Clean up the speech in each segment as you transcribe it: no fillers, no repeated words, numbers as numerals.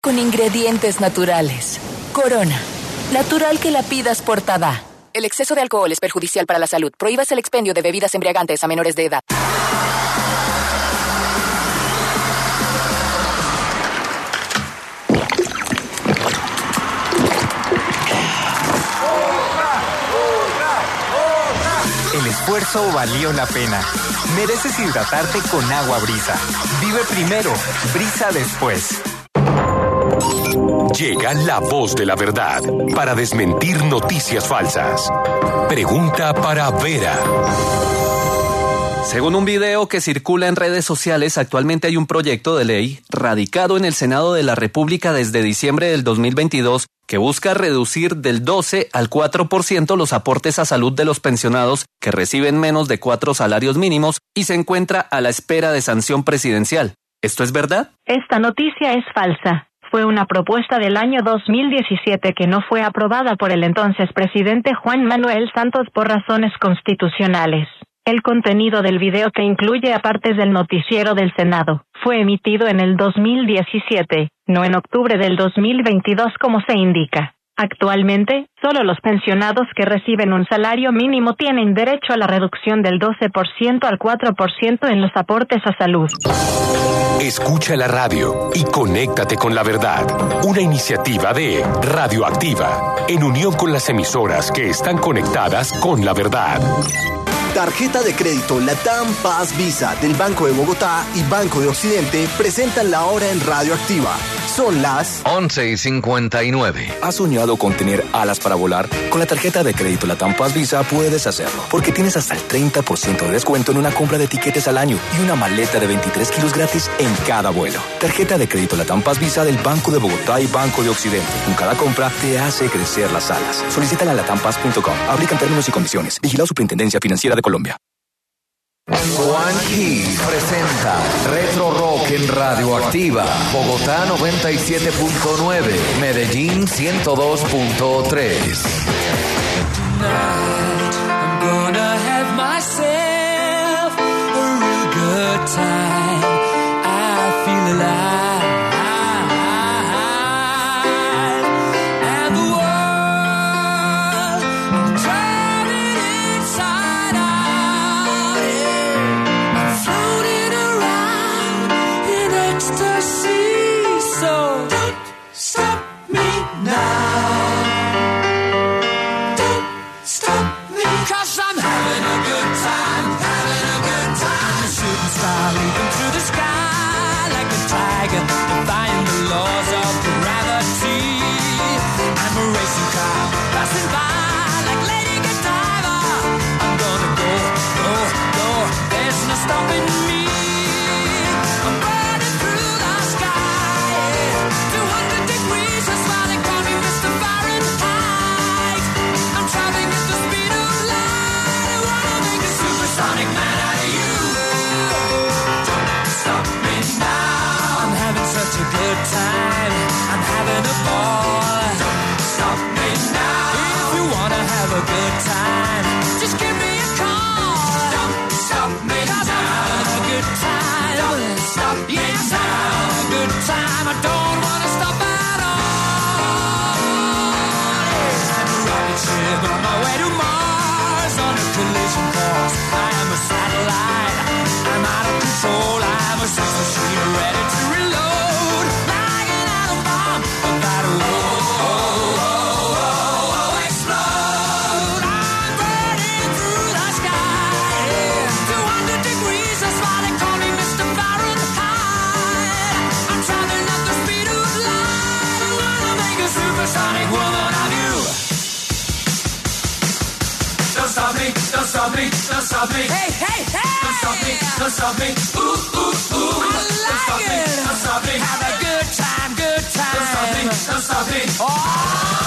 con ingredientes naturales. Corona, natural que la pidas portada. El exceso de alcohol es perjudicial para la salud. Prohíbas el expendio de bebidas embriagantes a menores de edad. El esfuerzo valió la pena. Mereces hidratarte con agua Brisa. Vive primero, brisa después. Llega la voz de la verdad para desmentir noticias falsas. Pregunta para Vera. Según un video que circula en redes sociales, actualmente hay un proyecto de ley radicado en el Senado de la República desde diciembre del 2022 que busca reducir del 12 al 4% los aportes a salud de los pensionados que reciben menos de 4 salarios mínimos y se encuentra a la espera de sanción presidencial. ¿Esto es verdad? Esta noticia es falsa. Fue una propuesta del año 2017 que no fue aprobada por el entonces presidente Juan Manuel Santos por razones constitucionales. El contenido del video, que incluye apartes del noticiero del Senado, fue emitido en el 2017, no en octubre del 2022 como se indica. Actualmente, solo los pensionados que reciben un salario mínimo tienen derecho a la reducción del 12% al 4% en los aportes a salud. Escucha la radio y conéctate con la verdad. Una iniciativa de Radioactiva, en unión con las emisoras que están conectadas con la verdad. Tarjeta de crédito Latam Paz Visa del Banco de Bogotá y Banco de Occidente presentan la hora en Radioactiva. Son las 11:59. ¿Has soñado con tener alas para volar? Con la tarjeta de crédito Latam Paz Visa puedes hacerlo, porque tienes hasta el 30% de descuento en una compra de tiquetes al año y una maleta de 23 kilos gratis en cada vuelo. Tarjeta de crédito Latam Paz Visa del Banco de Bogotá y Banco de Occidente. Con cada compra te hace crecer las alas. Solicítala en latampaz.com. Aplican términos y condiciones. Vigilado Superintendencia Financiera de Colombia. Juan Gil presenta Retro Rock en Radioactiva. Bogotá 97.9, Medellín 102.3. Tonight I'm gonna have myself a real good time. I feel alive. And the world, I'm turning inside out. Yeah. I'm floating around in ecstasy. So don't stop me now. Cause I'm having a good time, having a good time. Shooting star leaping through the sky like a tiger, defying the laws of gravity. I'm a racing car, passing by like Lady Godiva. I'm gonna go, go, go, there's no stopping me. I'm burning through the sky, 200 degrees, that's why they call me Mr. Fahrenheit. I'm traveling at the speed of Sonic man out of you. Don't stop me now. I'm having such a good time. I'm having a ball. Don't stop me now. If you wanna have a good time, just give me a call. Don't stop me now. I'm having a good time. Don't stop me now. I'm having a good time. I don't wanna stop at all. I'm a rocket ship on my way to Mars on a collision course. I am a satellite, I'm out of control. I'm a sex machine ready to reload, like an atom bomb about to explode. I'm burning through the sky, 200 degrees, that's why they call me Mr. Fahrenheit. I'm traveling at the speed of light. I'm gonna make a supersonic woman of you. Don't stop me, don't stop me, don't stop me. Hey, hey, hey! Don't stop me, don't stop me. Ooh, ooh, ooh. I like don't stop it. Me, don't stop me. Have a good time, good time. Don't stop me, don't stop me. Oh!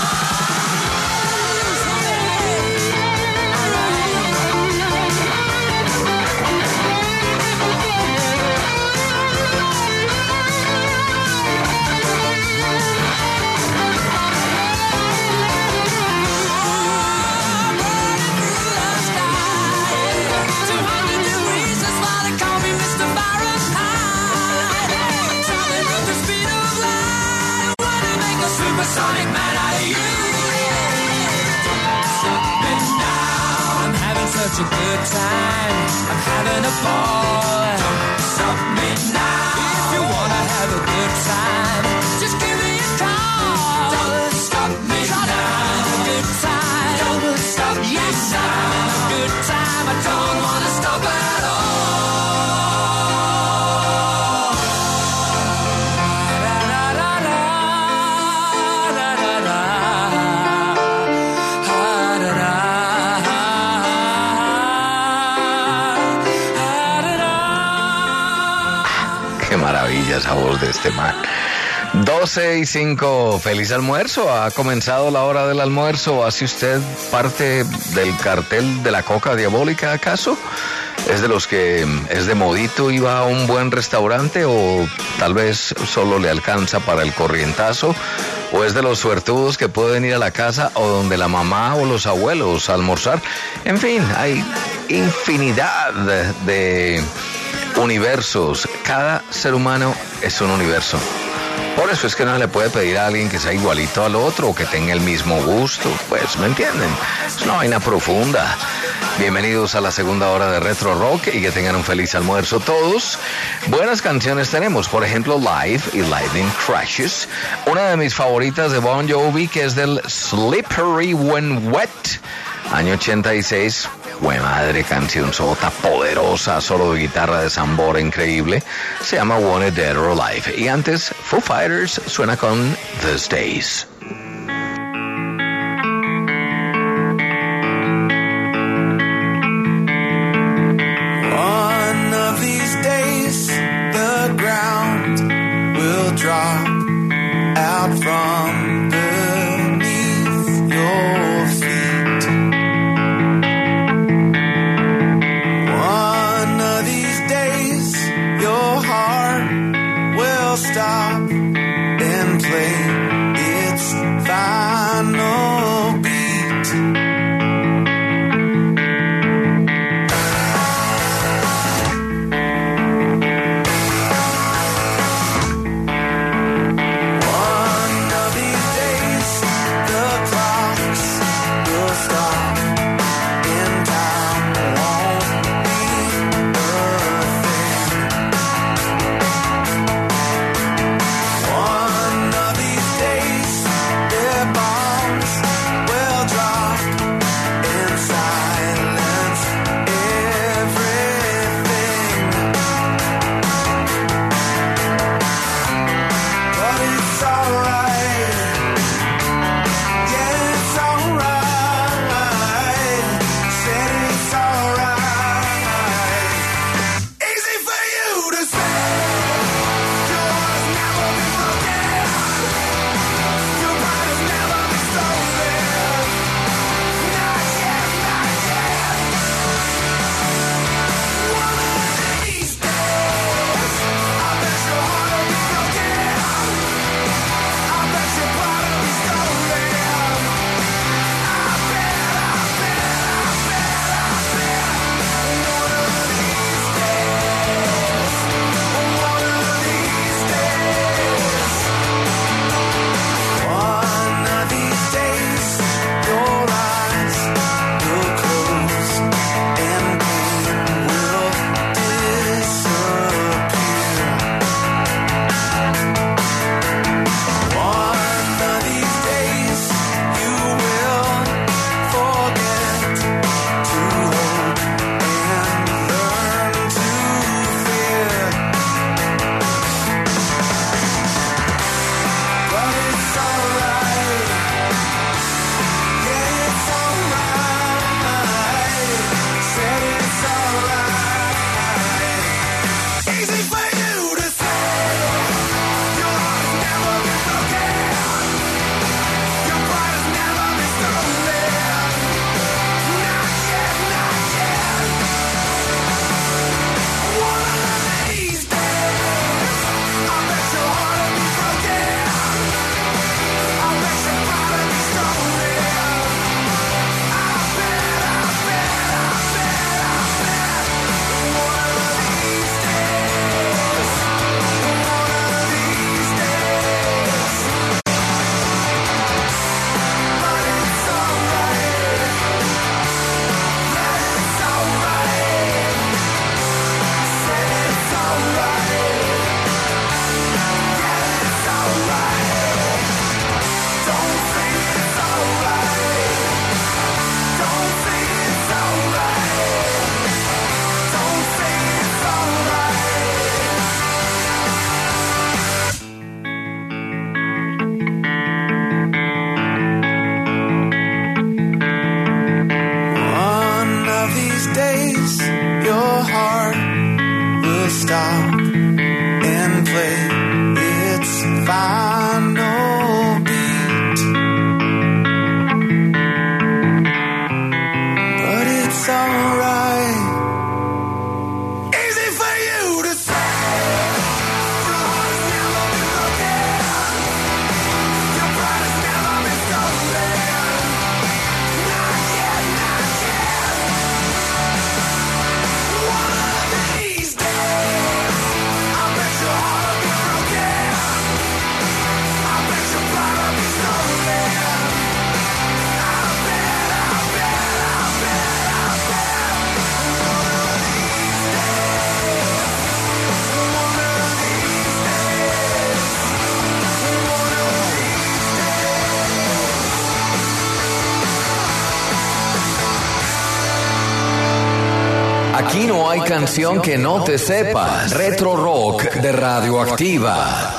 Mr. Fahrenheit. supersonic man out of you. Stop me now. I'm having such a good time. I'm having a ball. Stop me now. If you wanna have a good time, just give me a call. Don't stop me now. A good time. Don't stop me now. A good time. I don't wanna stop at all. Qué maravilla esa voz de este man. 12:05, feliz almuerzo. Ha comenzado la hora del almuerzo. ¿Hace usted parte del cartel de la coca diabólica acaso? ¿Es de los que es de modito y va a un buen restaurante o tal vez solo le alcanza para el corrientazo? ¿O es de los suertudos que pueden ir a la casa o donde la mamá o los abuelos a almorzar? En fin, hay infinidad de universos. Cada ser humano es un universo. Por eso es que no se le puede pedir a alguien que sea igualito al otro o que tenga el mismo gusto. Pues, ¿me entienden? Es una vaina profunda. Bienvenidos a la segunda hora de Retro Rock y que tengan un feliz almuerzo todos. Buenas canciones tenemos, por ejemplo, Live y Lightning Crashes. Una de mis favoritas de Bon Jovi, que es del Slippery When Wet, año 86. Buena madre, canción sota poderosa, solo de guitarra de Sambora increíble. Se llama Wanted Dead or Alive. Y antes, Foo Fighters suena con These Days. One of these days, the ground will drop out from beneath your feet. One of these days, your heart will stop and play its final beat. One of these Aquí no hay canción que no te sepas. Retro Rock de Radioactiva.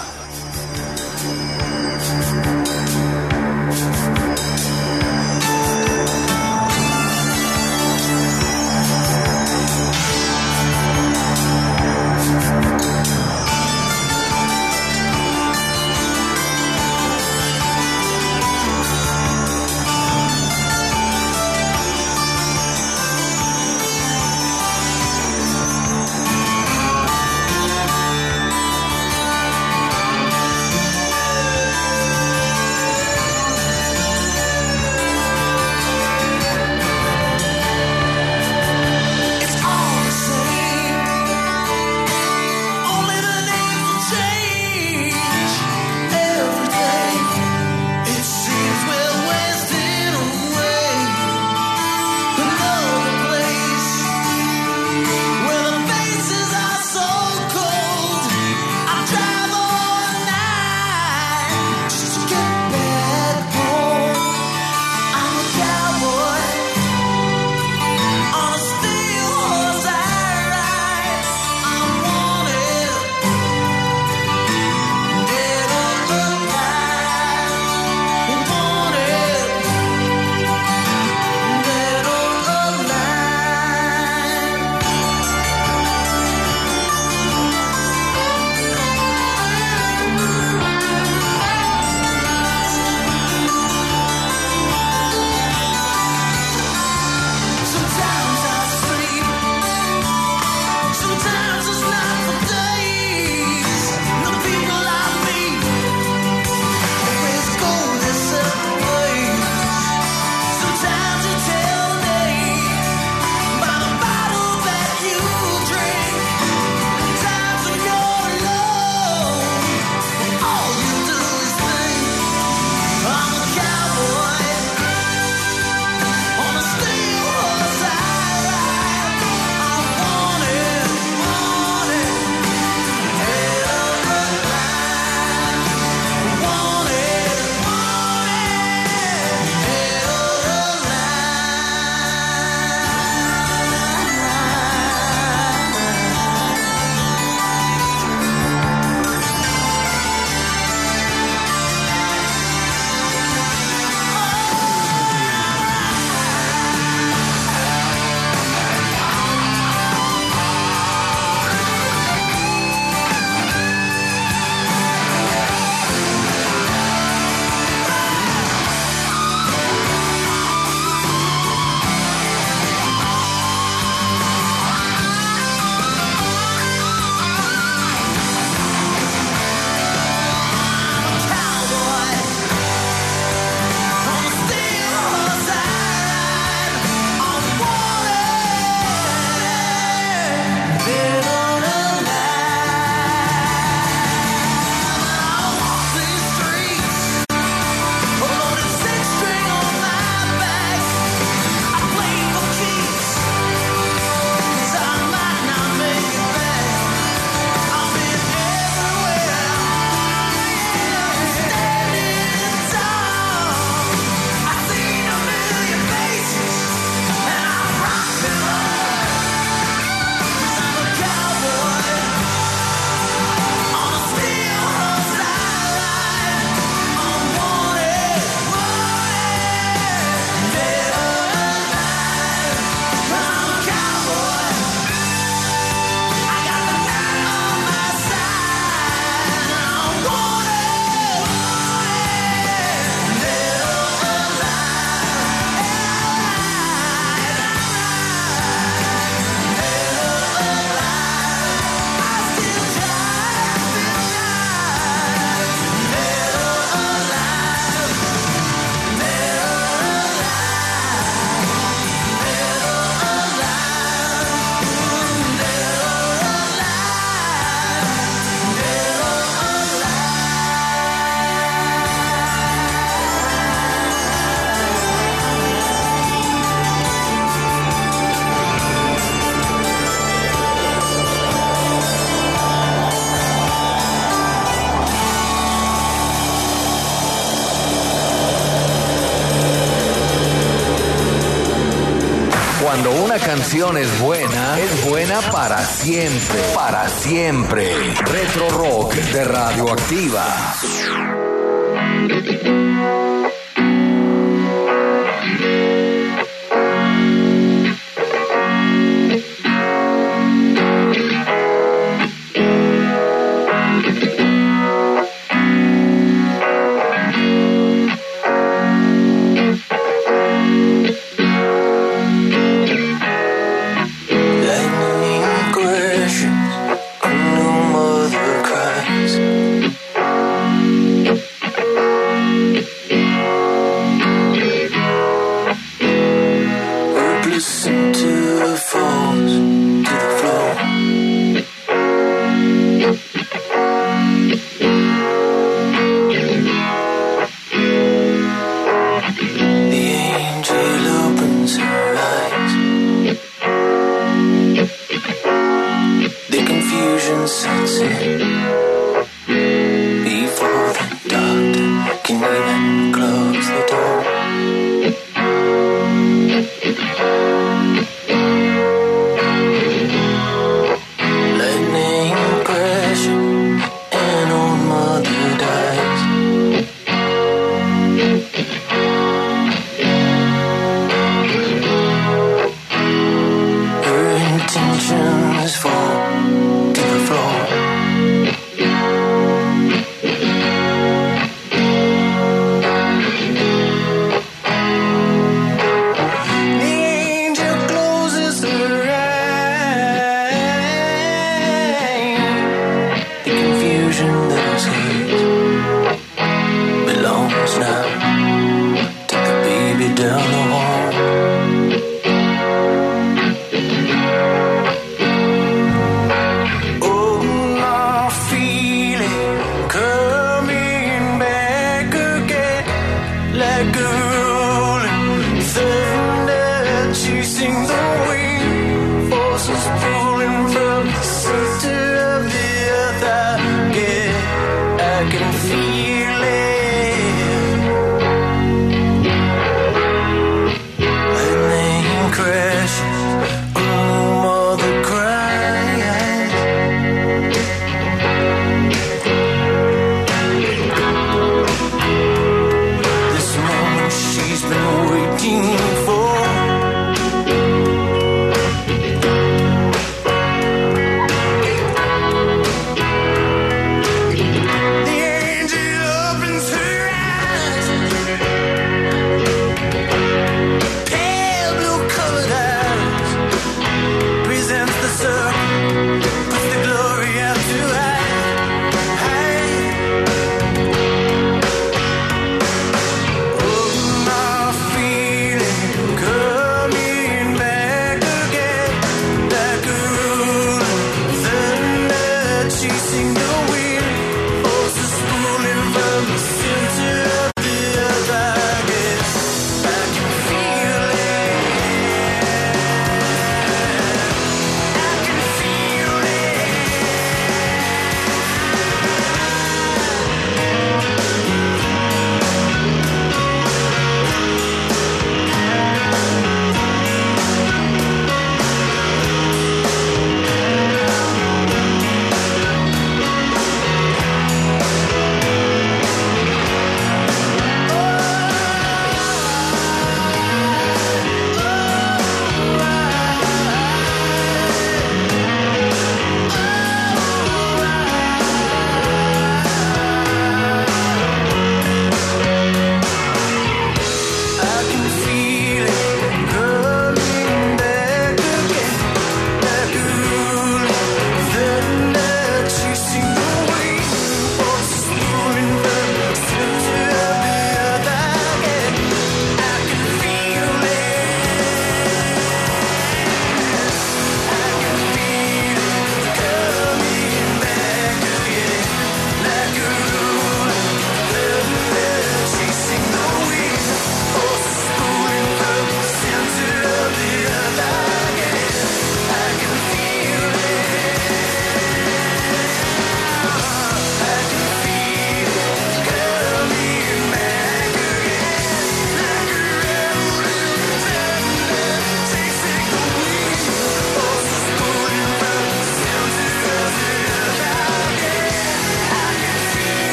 Cuando una canción es buena para siempre. Para siempre. Retro Rock de Radioactiva.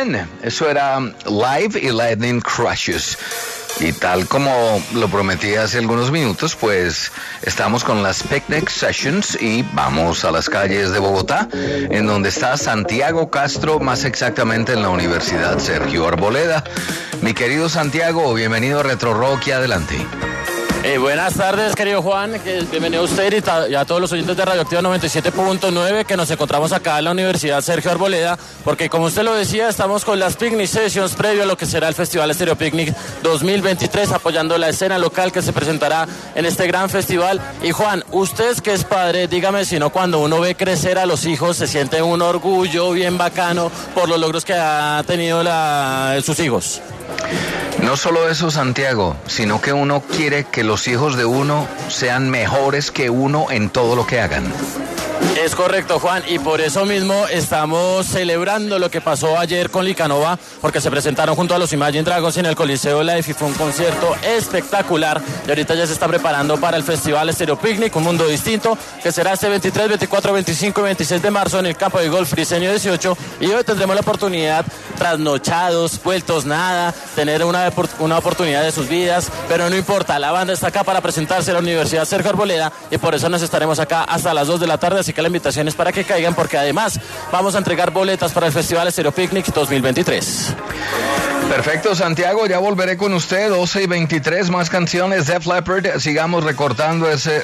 One. Eso era Live y Lightning Crashes. Y tal como lo prometí hace algunos minutos, pues estamos con las Picnic Sessions y vamos a las calles de Bogotá, en donde está Santiago Castro, más exactamente en la Universidad Sergio Arboleda. Mi querido Santiago, bienvenido a Retro Rock y adelante. Buenas tardes, querido Juan, bienvenido a usted y a todos los oyentes de Radioactiva 97.9, que nos encontramos acá en la Universidad Sergio Arboleda, porque como usted lo decía, estamos con las Picnic Sessions previo a lo que será el Festival Estéreo Picnic 2023, apoyando la escena local que se presentará en este gran festival. Y Juan, usted que es padre, dígame si no, cuando uno ve crecer a los hijos, se siente un orgullo bien bacano por los logros que ha tenido sus hijos. No solo eso, Santiago, sino que uno quiere que los hijos de uno sean mejores que uno en todo lo que hagan. Es correcto, Juan, y por eso mismo estamos celebrando lo que pasó ayer con Licanova, porque se presentaron junto a los Imagine Dragons en el Coliseo Life y fue un concierto espectacular. Y ahorita ya se está preparando para el Festival Estéreo Picnic, un mundo distinto, que será este 23, 24, 25 y 26 de marzo en el campo de golf Friseño 18. Y hoy tendremos la oportunidad, trasnochados, vueltos nada, tener una oportunidad de sus vidas, pero no importa, la banda está acá para presentarse a la Universidad Sergio Arboleda y por eso nos estaremos acá hasta las 2 de la tarde, así que la invitación es para que caigan, porque además vamos a entregar boletas para el Festival Estéreo Picnic 2023. Perfecto, Santiago, ya volveré con usted. 12 y 23, más canciones de Def Leppard. Sigamos recordando ese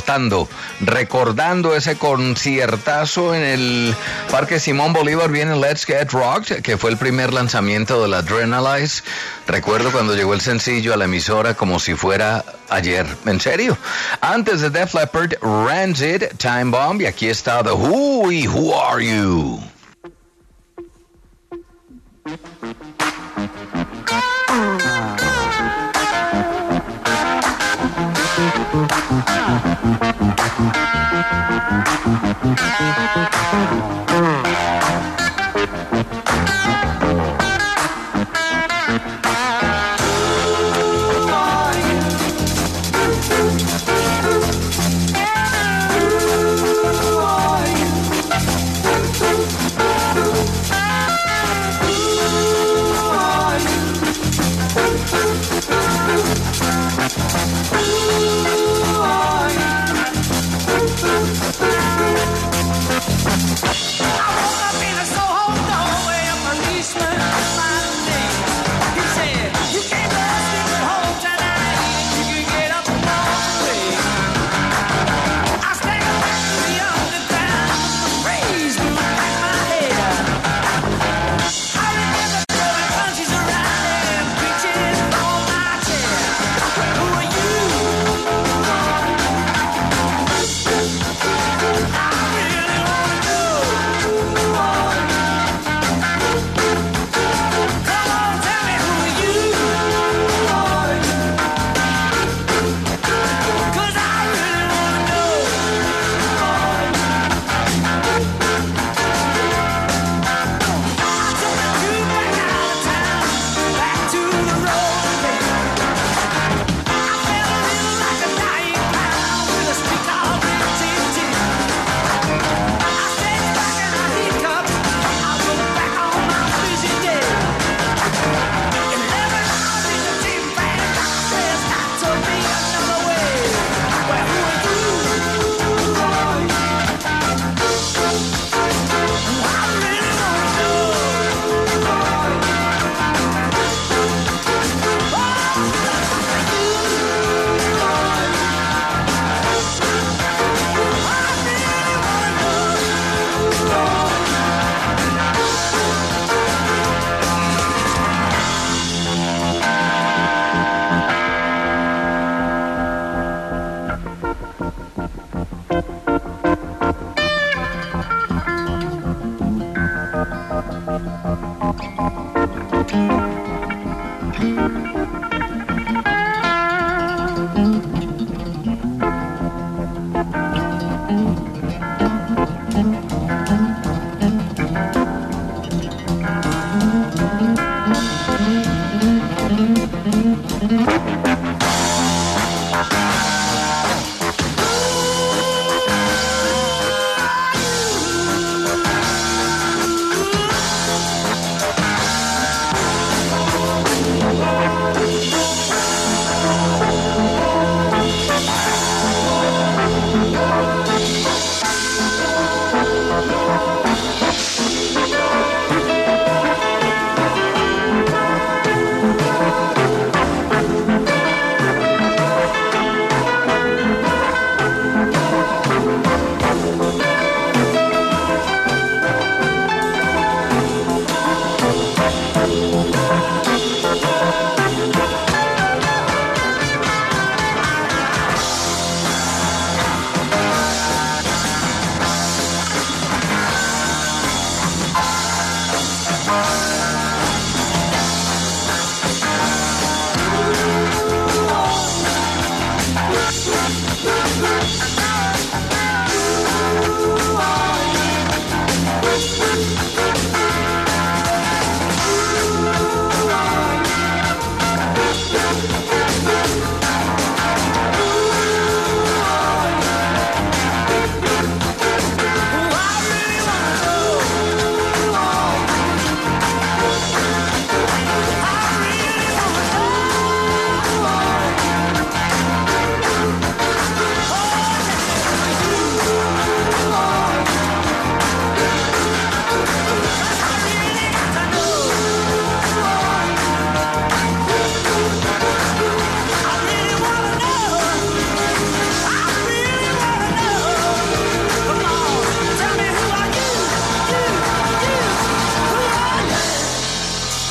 conciertazo en el Parque Simón Bolívar. Viene Let's Get Rocked, que fue el primer lanzamiento de la Adrenalize. Recuerdo cuando llegó el sencillo a la emisora como si fuera ayer. En serio. Antes de Def Leppard, Rancid, Time Bomb, y aquí está The Who y Who Are You.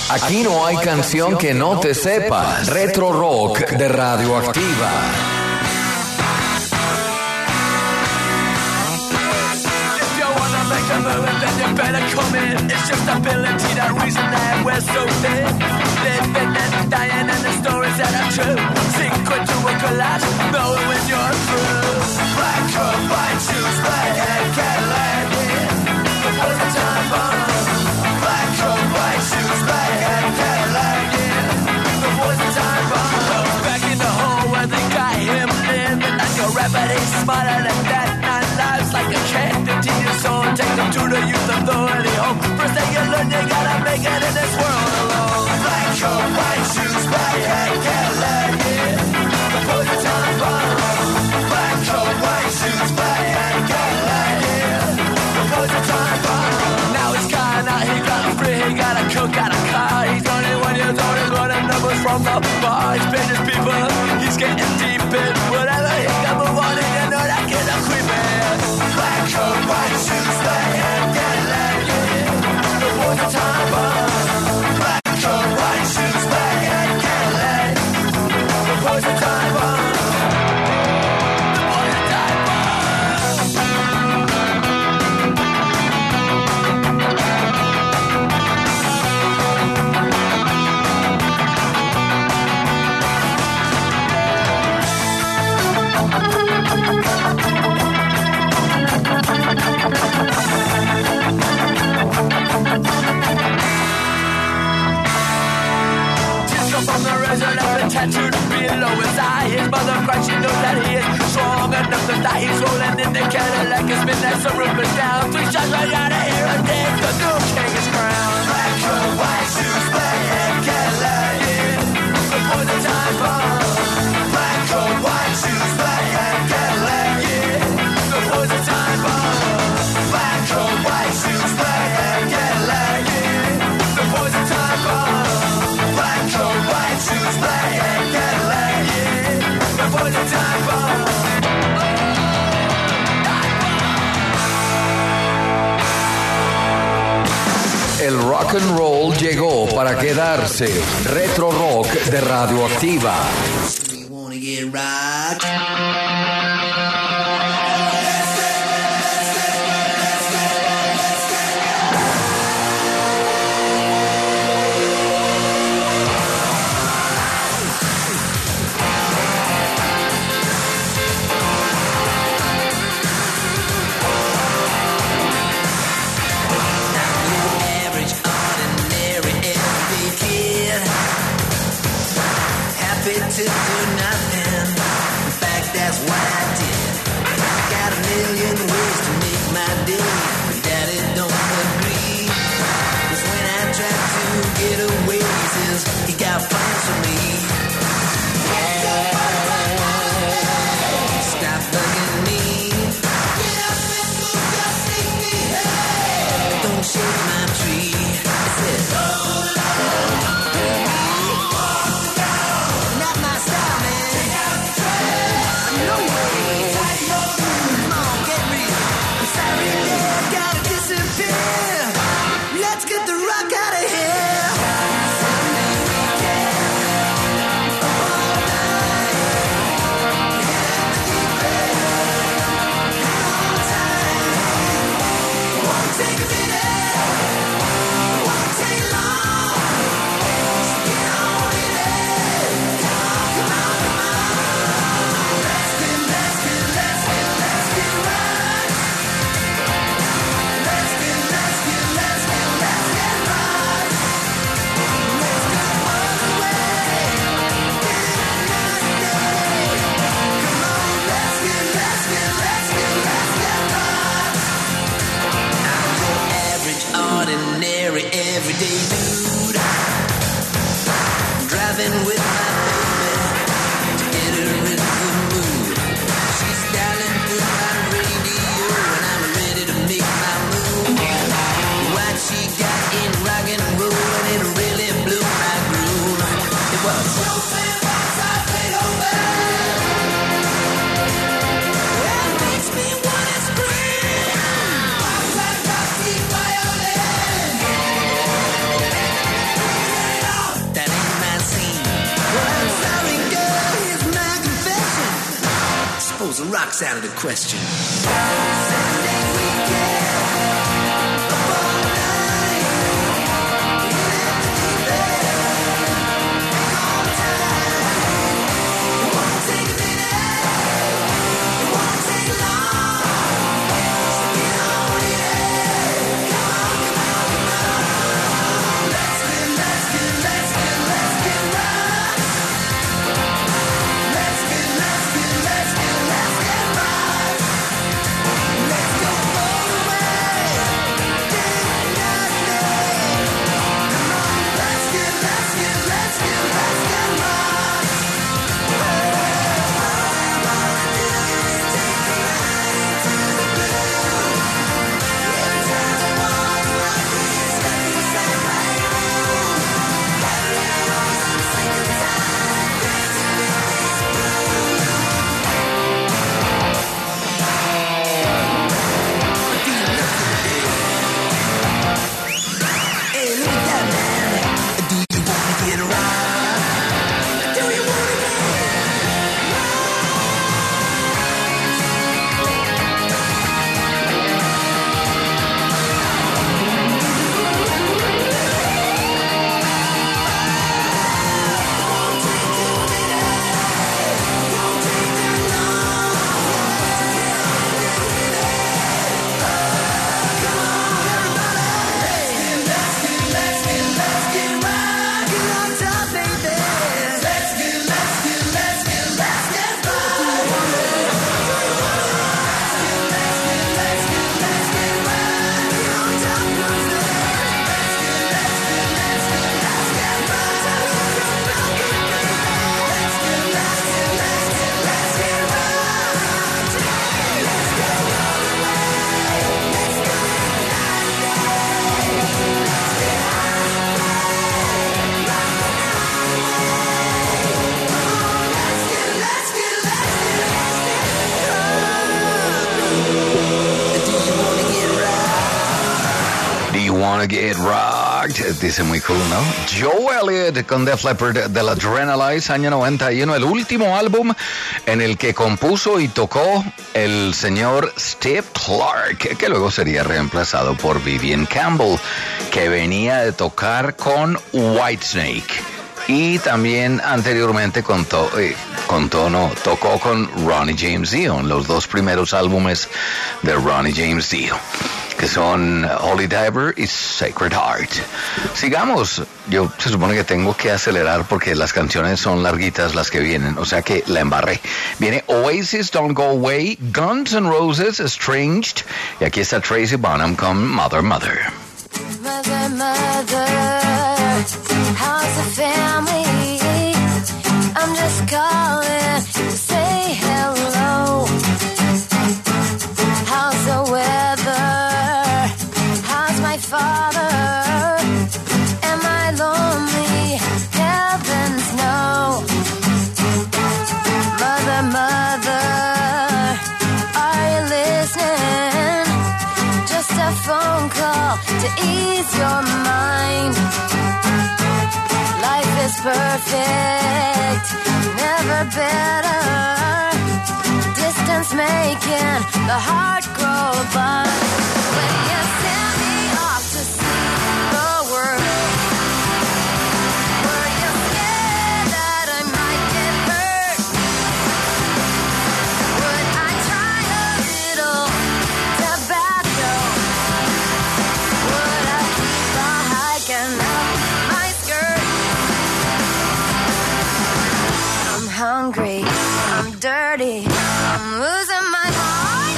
Aquí no hay canción que no te sepas. Retro Rock de Radioactiva. Then you better come in. It's just ability, that reason that we're so thin. Living and dying, and the stories that are true. Sink into a collapse, know when you're through. Black or white shoes, black and Cadillac. Before the time bomb. Black or white shoes, black and Cadillac. Before the time bomb. Back in the hole where they got him living like a rabbit, he's smarter than that. Nine lives like a cat, 15 years old. Take them to the youth authority home. First thing you learn, you gotta make it in this world alone. Black coat, white shoes, black hat, Cadillac, yeah. Before the time bomb. Black coat, white shoes, black hat, Cadillac, yeah. Before the time bomb. Now he's gone out, he got free, he got a cook, got a car. He's 21 years old, he's running numbers from the bar. He's paying his people, he's getting deep in whatever he can move on, and you know that kid a creepin'. Black coat, white shoes, black hat, Cadillac, yeah. Before the time bomb. Black coat, white shoes, black hat, Cadillac. Before the time bomb. Before the time from the resin of the tattooed below his eye. His mother cries, she knows that he is strong enough to die. He's rolling in the Cadillac, his midnight some roof is down. 3 shots right out of here and dead, the new king is crowned. Black coat, white shoes, black hat, Cadillac, yeah. Before the time bomb. Black coat, white shoes, black hat, Cadillac, yeah. Before the time bomb. Black coat, white shoes, black hat, Cadillac, yeah. Before the time bomb. Black coat, white shoes, black hat, Cadillac, yeah. Before the time bomb. El rock and roll llegó para quedarse. Retro Rock de Radioactiva. We wanna get rock. To do nothing. In fact, that's what I did. I got a million ways to make my day, but Daddy don't agree. 'Cause when I tried to get away, he says he got plans for me. Stop bugging me. Get up and move your sneaky head. Don't shake my tree. I said, let's get the rock out of here. Won't take a minute, won't take long. Just get on with it. Come on, come on. Let's get right. Let's get right. Let's go all the way. Get it nasty. Come on, let's get right. I'm your average, ordinary, everyday dude. Driving with my baby to get her in the mood. She's dialing through my radio and I'm ready to make my move. What she got in rock and roll and it really blew my groove. It was Chopin once I played over. Well, it makes me wanna scream. Pazzarotti violin. rocks out of the question. Get rocked, dice muy cool, ¿no? Joe Elliott con Def Leppard de la Adrenalize, año 91, el último álbum en el que compuso y tocó el señor Steve Clark, que luego sería reemplazado por Vivian Campbell, que venía de tocar con Whitesnake. Y también anteriormente tocó con Ronnie James Dio, en los dos primeros álbumes de Ronnie James Dio, que son Holy Diver y Sacred Heart. Sigamos, yo se supone que tengo que acelerar porque las canciones son larguitas las que vienen, o sea que la embarré. Viene Oasis, Don't Go Away, Guns N' Roses, Estranged, y aquí está Tracy Bonham con Mother, Mother. Mother, mother, how's the family? I'm just calling to say hello. How's the weather? How's my father? Am I lonely? Heavens no. Mother, mother, are you listening? Just a phone call to ease your mind. Life is perfect, never better. Distance making the heart grow blind. When you send me off to see the world, were you scared that I might get hurt? Would I try a little tobacco? Would I keep on hiking up my skirt? I'm hungry, I'm dirty, I'm losing my mind.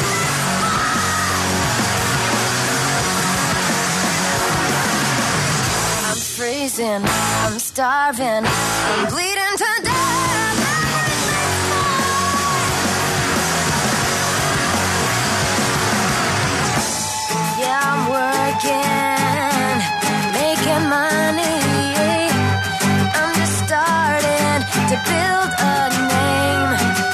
I'm freezing, I'm starving, I'm bleeding to death. Yeah, I'm working, making money. I'm just starting to build a name.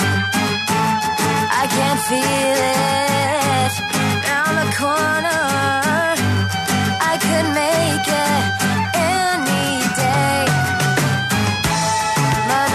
I can feel it round the corner. I could make it any day.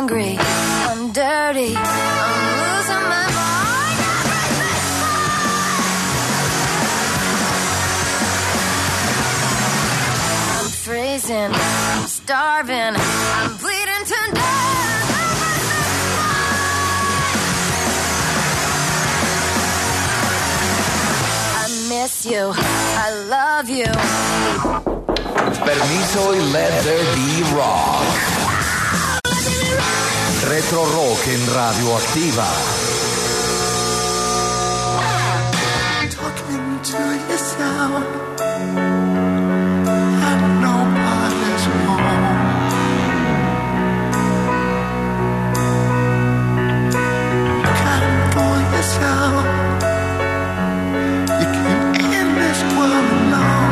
hungry, I'm dirty, I'm losing my mind. I'm freezing, I'm starving, I'm bleeding to death. I miss you, I love you. Permiso y Let There Be Rock. Retro Rock en Radioactiva. Talking to yourself and nobody's home. You can't fool yourself. You can't end this world alone.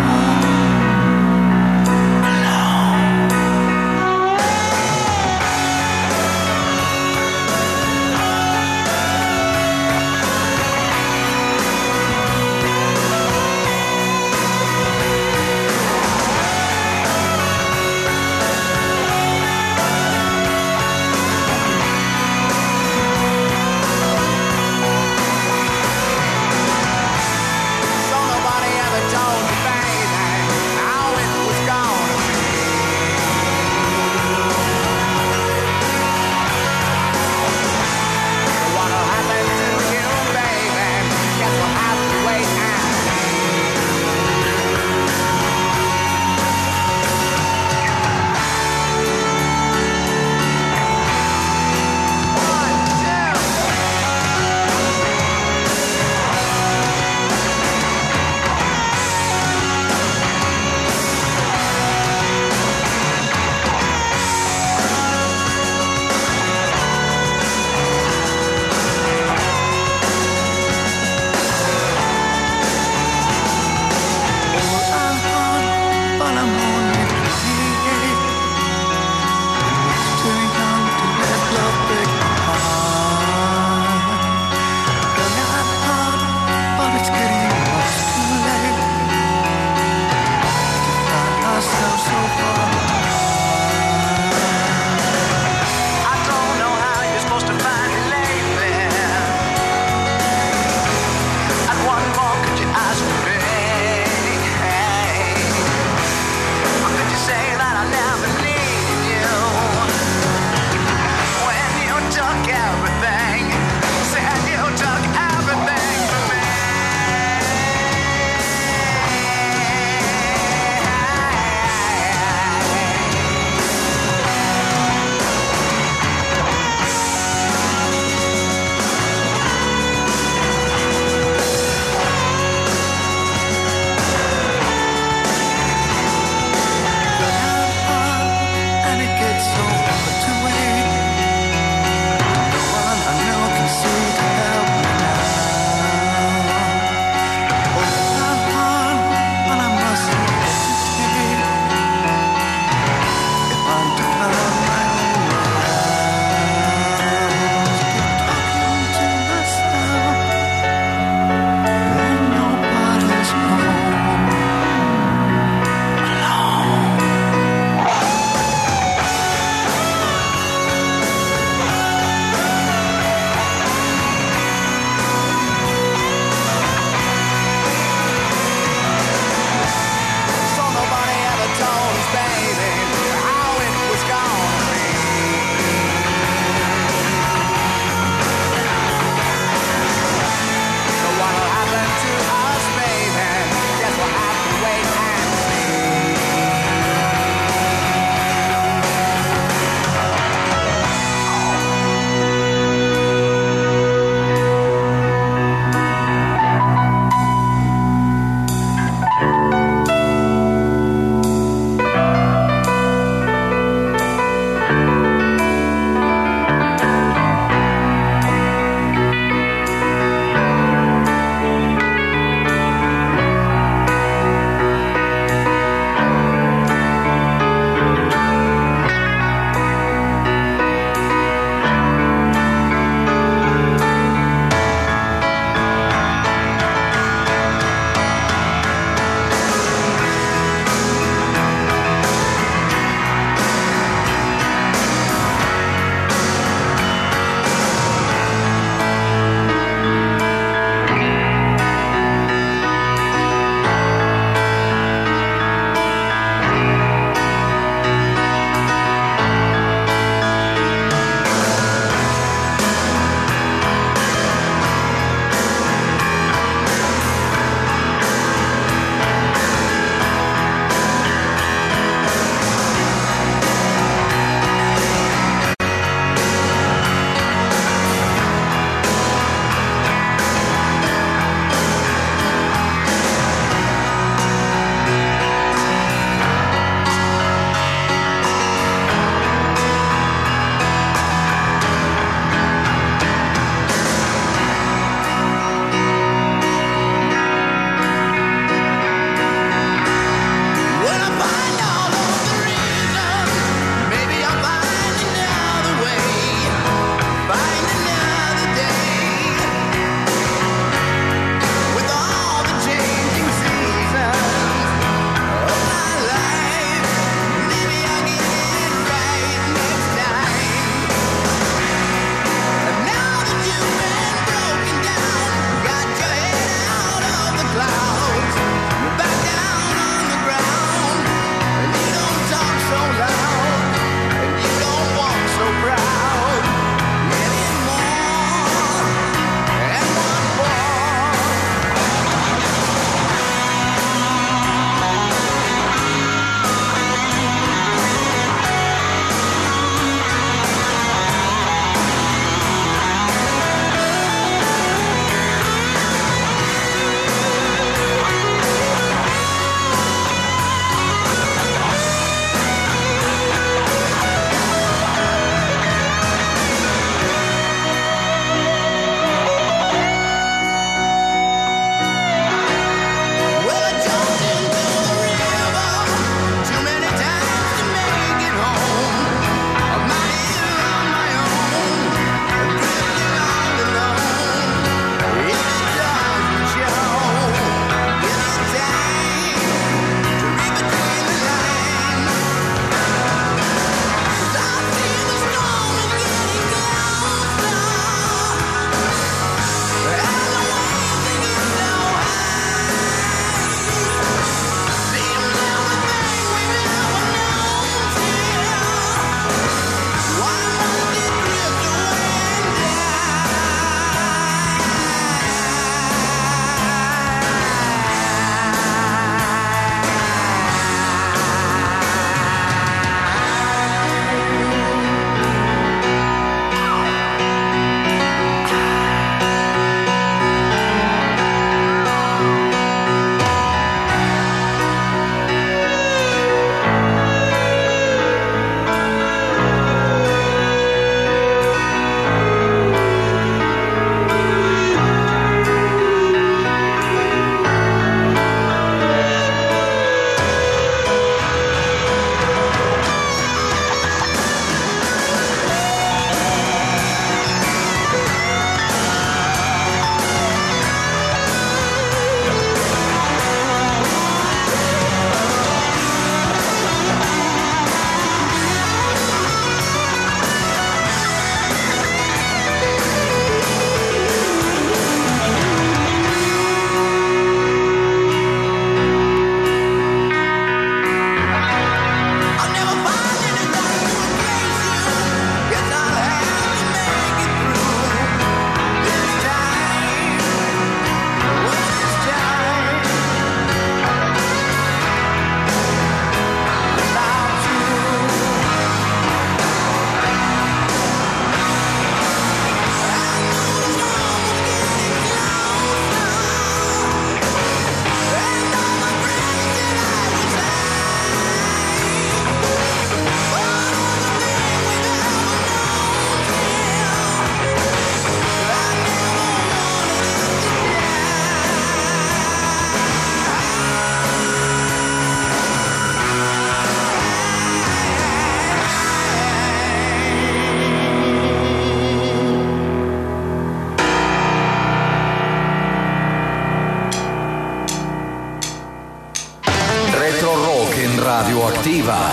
Activa.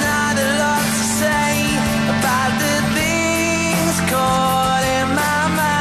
Caught in my mind.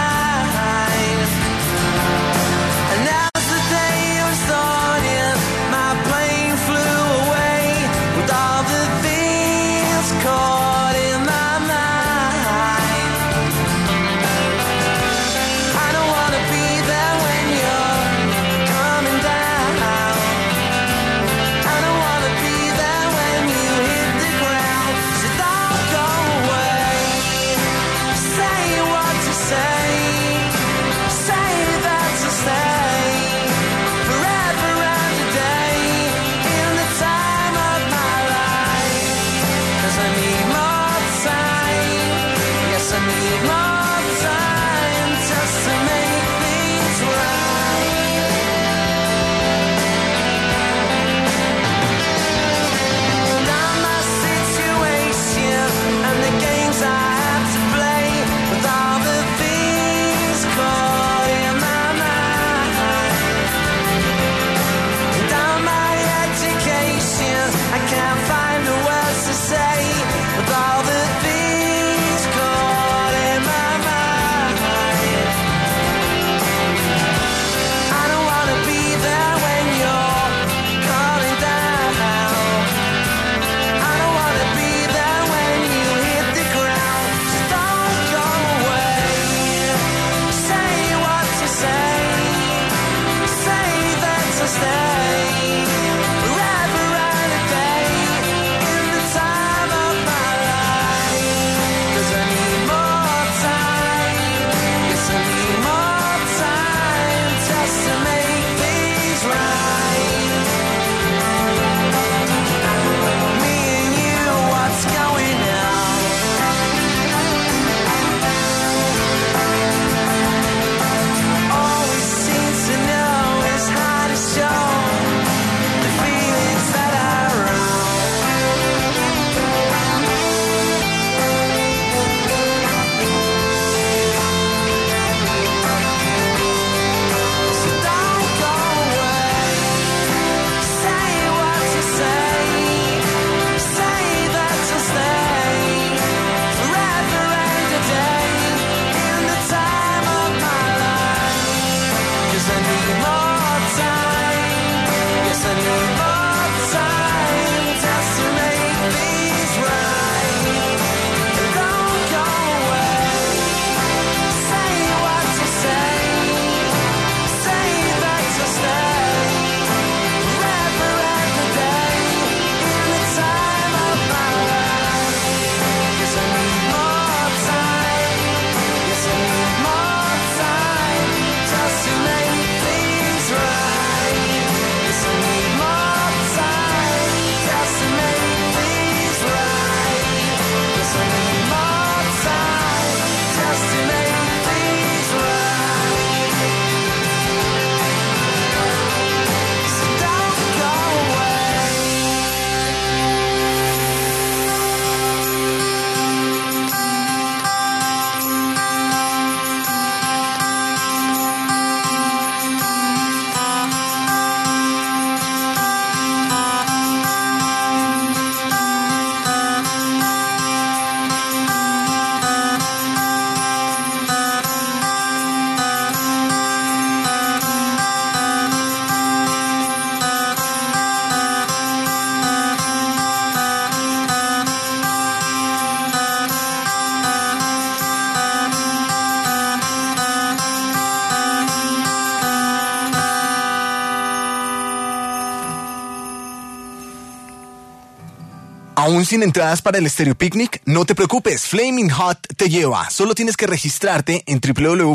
¿Aún sin entradas para el Stereo Picnic? No te preocupes, Flaming Hot te lleva. Solo tienes que registrarte en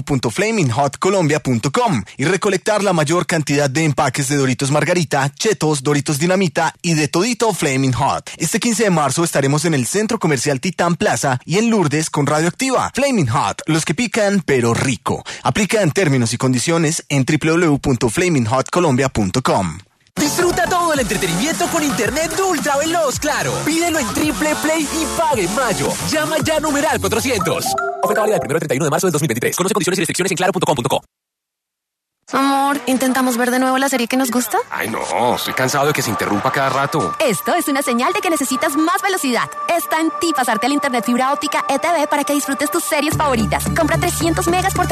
www.flaminghotcolombia.com y recolectar la mayor cantidad de empaques de Doritos Margarita, Chetos, Doritos Dinamita y de todito Flaming Hot. Este 15 de marzo estaremos en el Centro Comercial Titán Plaza y en Lourdes con Radioactiva. Flaming Hot, los que pican pero rico. Aplica en términos y condiciones en www.flaminghotcolombia.com. Disfruta todo el entretenimiento con internet ultra veloz, Claro. Pídelo en Triple Play y pague en mayo. Llama ya numeral 400. Oferta válida del 1 al 31 de marzo del 2023. Conoce condiciones y restricciones en claro.com.co. Amor, ¿intentamos ver de nuevo la serie que nos gusta? Ay, no, estoy cansado de que se interrumpa cada rato. Esto es una señal de que necesitas más velocidad. Está en ti pasarte al internet fibra óptica ETV para que disfrutes tus series favoritas. Compra 300 megas por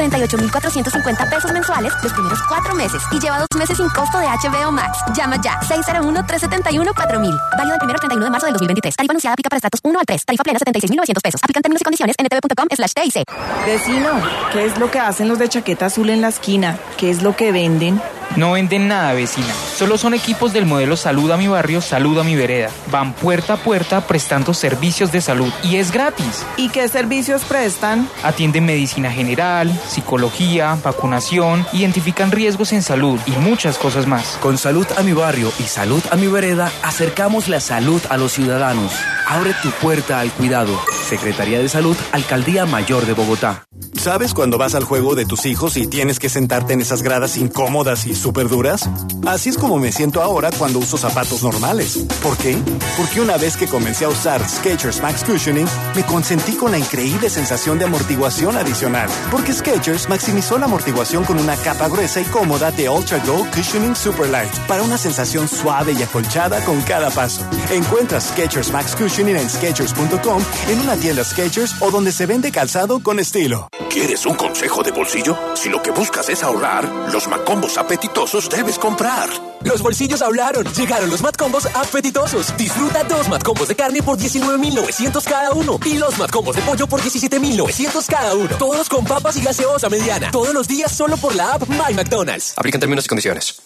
38,450 pesos mensuales los primeros 4 meses y lleva 2 meses sin costo de HBO Max. Llama ya, 601-371-4000. Válido del 1 al 31 de marzo del 2023. Tarifa anunciada aplica para estratos 1 al 3. Tarifa plena 76,900 pesos. Aplican términos y condiciones en etv.com/TIC. Vecino, ¿qué es lo que hacen los de chaqueta azul en la esquina? ¿Qué es lo que venden? No venden nada, vecina. Solo son equipos del modelo Salud a mi barrio, Salud a mi vereda. Van puerta a puerta prestando servicios de salud y es gratis. ¿Y qué servicios prestan? Atienden medicina general, psicología, vacunación, identifican riesgos en salud y muchas cosas más. Con Salud a mi barrio y Salud a mi vereda, acercamos la salud a los ciudadanos. Abre tu puerta al cuidado. Secretaría de Salud, Alcaldía Mayor de Bogotá. ¿Sabes cuando vas al juego de tus hijos y tienes que sentarte en esas gradas incómodas y súper duras? Así es como me siento ahora cuando uso zapatos normales. ¿Por qué? Porque una vez que comencé a usar Skechers Max Cushioning, me consentí con la increíble sensación de amortiguación adicional. Porque Skechers maximizó la amortiguación con una capa gruesa y cómoda de Ultra Go Cushioning Super Light para una sensación suave y acolchada con cada paso. Encuentra Skechers Max Cushioning en Skechers.com, en una tienda Skechers o donde se vende calzado con estilo. ¿Quieres un consejo de bolsillo? Si lo que buscas es ahorrar, los Macombos apetitosos debes comprar. Los bolsillos hablaron. Llegaron los Matcombos apetitosos. Disfruta 2 Matcombos de carne por 19,900 cada uno y los Matcombos de pollo por 17,900 cada uno. Todos con papas y gaseosa mediana. Todos los días solo por la app My McDonald's. Aplican términos y condiciones.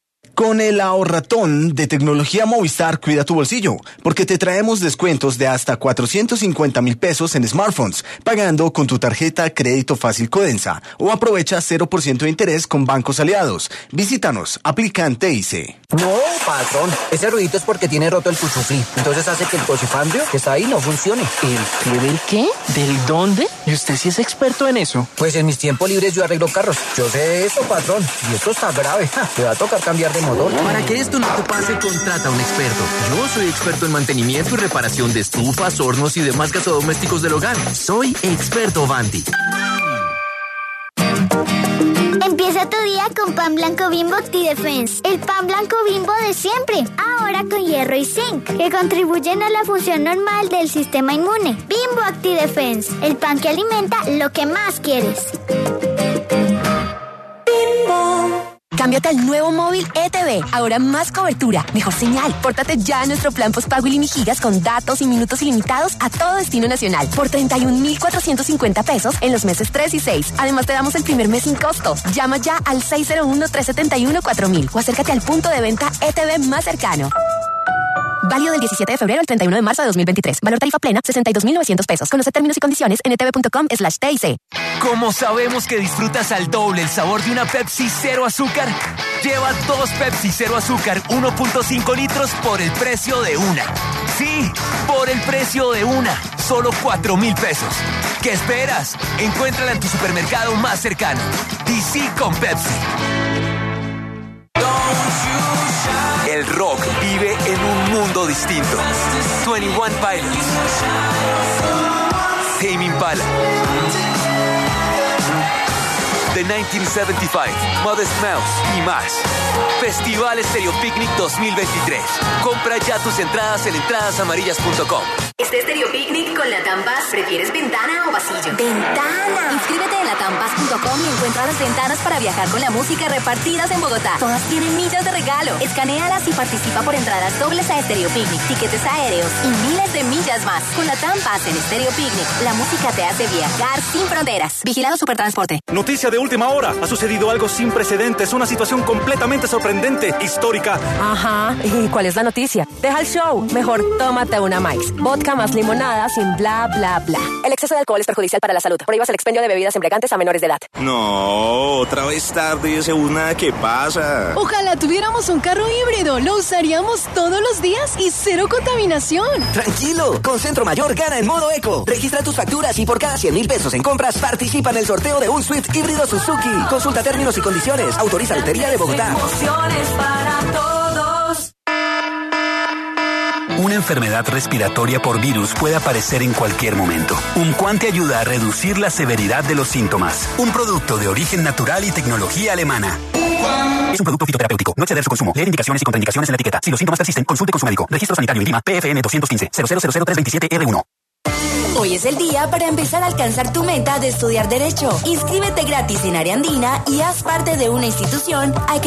Con el ahorratón de tecnología Movistar, cuida tu bolsillo, porque te traemos descuentos de hasta 450,000 pesos en smartphones, pagando con tu tarjeta Crédito Fácil Codensa, o aprovecha 0% de interés con bancos aliados. Visítanos, aplican TIC. No, patrón, ese ruidito es porque tiene roto el cuchuflí, entonces hace que el cochifambio que está ahí no funcione. ¿El qué del qué? ¿Del dónde? ¿Y usted sí es experto en eso? Pues en mis tiempos libres yo arreglo carros. Yo sé de eso, patrón, y esto está grave. Te va a tocar cambiar de motor. Para que esto no te pase, contrata a un experto. Yo soy experto en mantenimiento y reparación de estufas, hornos y demás gasodomésticos del hogar. Soy Experto Vanti. Empieza tu día con pan blanco Bimbo Acti-Defense. El pan blanco Bimbo de siempre. Ahora con hierro y zinc, que contribuyen a la función normal del sistema inmune. Bimbo Acti-Defense. El pan que alimenta lo que más quieres. Cámbiate al nuevo móvil ETV. Ahora más cobertura, mejor señal. Pórtate ya a nuestro plan postpago Ilimigigas con datos y minutos ilimitados a todo destino nacional por 31,450 pesos en los meses 3 y 6. Además te damos el primer mes sin costo. Llama ya al 601-371-4000 o acércate al punto de venta ETV más cercano. Válido del 17 de febrero al 31 de marzo de 2023. Valor tarifa plena, 62,900 pesos. Conoce términos y condiciones en etv.com/TIC. ¿Cómo sabemos que disfrutas al doble el sabor de una Pepsi cero azúcar? Lleva 2 Pepsi cero azúcar 1.5 litros por el precio de una. Sí, por el precio de una. Solo 4,000 pesos. ¿Qué esperas? Encuéntrala en tu supermercado más cercano. DC con Pepsi. El rock vive en un mundo distinto. 21 Pilots, Tame Impala, The 1975, Modest Mouse y más. Festival Stereo Picnic 2023. Compra ya tus entradas en entradasamarillas.com. Este Estéreo Picnic con Latampas, ¿prefieres ventana o pasillo? ¡Ventana! Inscríbete en latampas.com y encuentra las ventanas para viajar con la música repartidas en Bogotá. Todas tienen millas de regalo. Escanéalas y participa por entradas dobles a Estéreo Picnic, tiquetes aéreos y miles de millas más. Con Latampas en Estéreo Picnic, la música te hace viajar sin fronteras. Vigilado Supertransporte. Noticia de última hora. Ha sucedido algo sin precedentes, una situación completamente sorprendente, histórica. Ajá. ¿Y cuál es la noticia? Deja el show. Mejor tómate una Mike's. Vodka más limonada sin bla, bla, bla. El exceso de alcohol es perjudicial para la salud. Prohíbas el expendio de bebidas embriagantes a menores de edad. No, otra vez tarde y ese bus nada que pasa. Ojalá tuviéramos un carro híbrido. Lo usaríamos todos los días y cero contaminación. Tranquilo. Con Centro Mayor gana en modo eco. Registra tus facturas y por cada 100.000 pesos en compras participa en el sorteo de un Swift híbrido Suzuki. Consulta términos y condiciones. Autoriza Lotería de Bogotá. Emociones para todos. Una enfermedad respiratoria por virus puede aparecer en cualquier momento. Umquan te ayuda a reducir la severidad de los síntomas. Un producto de origen natural y tecnología alemana. Es un producto fitoterapéutico. No exceder su consumo. Leer indicaciones y contraindicaciones en la etiqueta. Si los síntomas persisten, consulte con su médico. Registro sanitario INVIMA PFN 215-0000327-R1. Hoy es el día para empezar a alcanzar tu meta de estudiar Derecho. Inscríbete gratis en Área Andina y haz parte de una institución